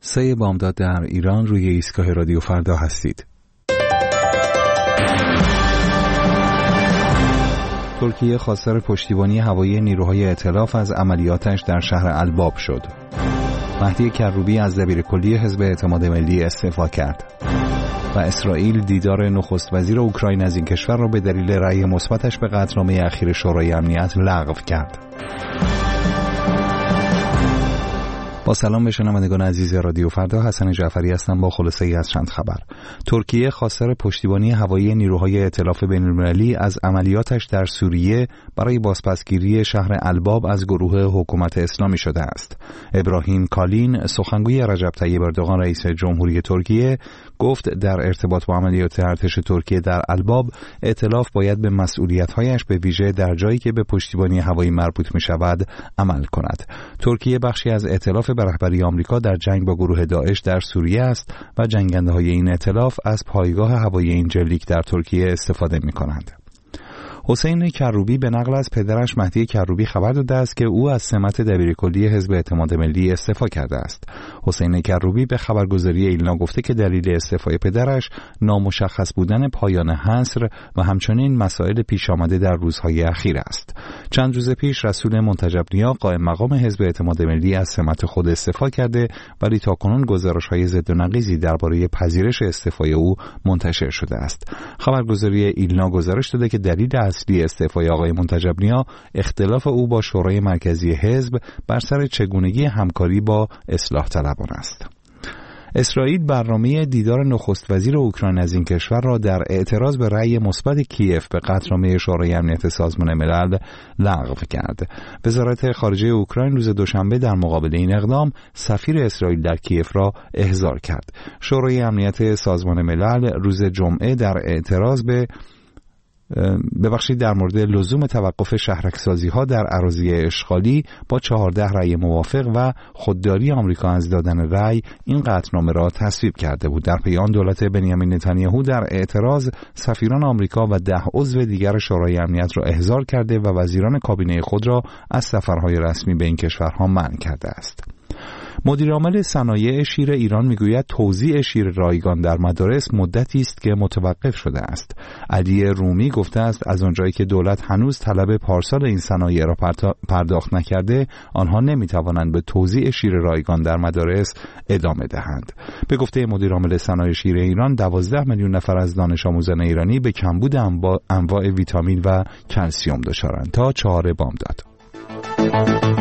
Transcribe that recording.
3 بامداد در ایران، روی ایستگاه رادیو فردا هستید. ترکیه خواستار پشتیبانی هوایی نیروهای ائتلاف از عملیاتش در شهر الباب شد. مهدی کروبی از دبیرکلی حزب اعتماد ملی استعفا کرد. و اسرائیل دیدار نخست وزیر اوکراین از این کشور را به دلیل رأی مثبتش به قطعنامه اخیر شورای امنیت لغو کرد. با سلام به شنوندگان عزیز رادیو فردا، حسن جعفری هستم با خلاصه ای از چند خبر. ترکیه خواستار پشتیبانی هوایی نیروهای ائتلاف بین‌المللی از عملیاتش در سوریه برای بازپسگیری شهر الباب از گروه حکومت اسلامی شده است. ابراهیم کالین، سخنگوی رجب طیب اردوغان رئیس جمهوری ترکیه، گفت در ارتباط با عملیات ارتش ترکیه در الباب، ائتلاف باید به مسئولیت‌هایش به ویژه در جایی که به پشتیبانی هوایی مربوط می‌شود عمل کند. ترکیه بخشی از ائتلاف به رهبری آمریکا در جنگ با گروه داعش در سوریه است و جنگنده‌های این ائتلاف از پایگاه هوایی اینجلیک در ترکیه استفاده می‌کنند. حسین کروبی به نقل از پدرش مهدی کروبی خبر داده است که او از سمت دبیرکلی حزب اعتماد ملی استعفا کرده است. حسین کروبی به خبرگزاری ایلنا گفته که دلیل استعفای پدرش نامشخص بودن پایان حصر و همچنین مسائل پیش آمده در روزهای اخیر است. چند روز پیش رسول منتجب نیا قائم مقام حزب اعتماد ملی از سمت خود استعفا کرده، ولی تاکنون گزارش‌های ضد و نقیضی درباره پذیرش استعفای او منتشر شده است. خبرگزاری ایلنا گزارش داده که دلیل اصلی استعفای آقای منتجب نیا اختلاف او با شورای مرکزی حزب بر سر چگونگی همکاری با اصلاح طلبان است. اسرائیل برنامه دیدار نخست وزیر اوکراین از این کشور را در اعتراض به رأی مثبت کیف به قطعنامه شورای امنیت سازمان ملل لغو کرد. وزارت خارجه اوکراین روز دوشنبه در مقابل این اقدام سفیر اسرائیل در کیف را احضار کرد. شورای امنیت سازمان ملل روز جمعه در اعتراض در مورد لزوم توقف شهرک‌سازی‌ها در اراضی اشغالی با 14 رأی موافق و خودداری آمریکا از دادن رأی این قطعنامه را تصویب کرده بود. در پی آن دولت بنیامین نتانیاهو در اعتراض سفیران آمریکا و 10 عضو دیگر شورای امنیت را احضار کرده و وزیران کابینه خود را از سفرهای رسمی به این کشورها منع کرده است. مدیرعامل صنایع شیر ایران میگوید توزیع شیر رایگان در مدارس مدتی است که متوقف شده است. علی رومی گفته است از آنجایی که دولت هنوز طلب پارسال این صنایع را پرداخت نکرده، آنها نمیتوانند به توزیع شیر رایگان در مدارس ادامه دهند. به گفته مدیرعامل صنایع شیر ایران، 12 میلیون نفر از دانش آموزان ایرانی به کمبود انواع ویتامین و کلسیم دچارند. تا 4 بامداد.